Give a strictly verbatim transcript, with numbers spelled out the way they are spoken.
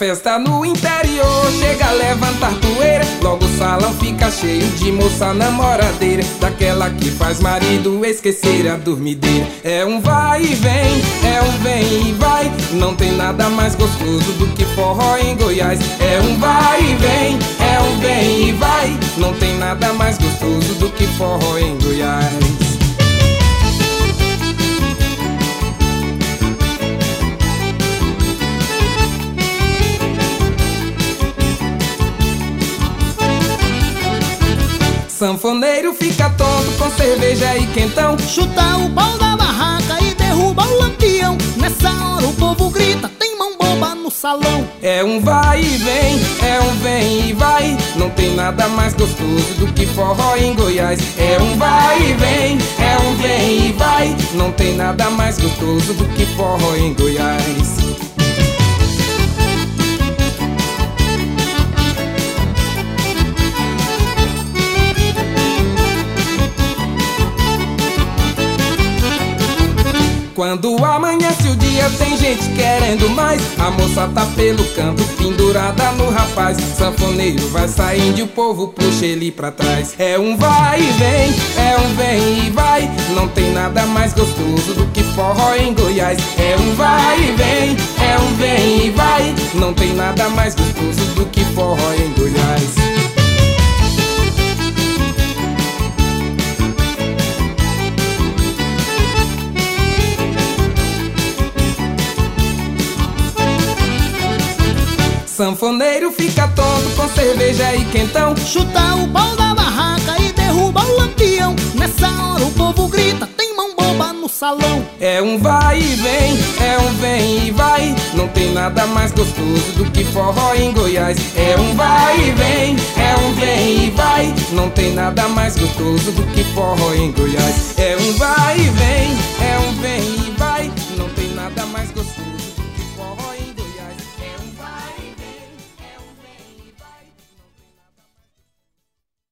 festa no interior chega a levantar poeira, logo o salão fica cheio de moça namoradeira, daquela que faz marido esquecer a dormideira. É um vai e vem, é um vem e vai, não tem nada mais gostoso do que forró em Goiás. É um vai e vem, é um vem e vai, não tem nada mais gostoso do que forró em Goiás. Sanfoneiro fica tonto com cerveja e quentão, chuta o pau da barraca e derruba o lampião. Nessa hora o povo grita, tem mão boba no salão. É um vai e vem, é um vem e vai, não tem nada mais gostoso do que forró em Goiás. É um vai e vem, é um vem e vai, não tem nada mais gostoso do que forró em Goiás. Quando amanhece o dia tem gente querendo mais, a moça tá pelo canto pendurada no rapaz. Sanfoneiro vai saindo e o povo puxa ele pra trás. É um vai e vem, é um vem e vai, não tem nada mais gostoso do que forró em Goiás. É um vai e vem, é um vem e vai, não tem nada mais gostoso do que forró em Goiás. Sanfoneiro fica tonto com cerveja e quentão, chuta o pau da barraca e derruba o lampião. Nessa hora o povo grita, tem mão boba no salão. É um vai e vem, é um vem e vai, não tem nada mais gostoso do que forró em Goiás. É um vai e vem, é um vem e vai, não tem nada mais gostoso do que forró em Goiás. É um vai e vem, é um vem e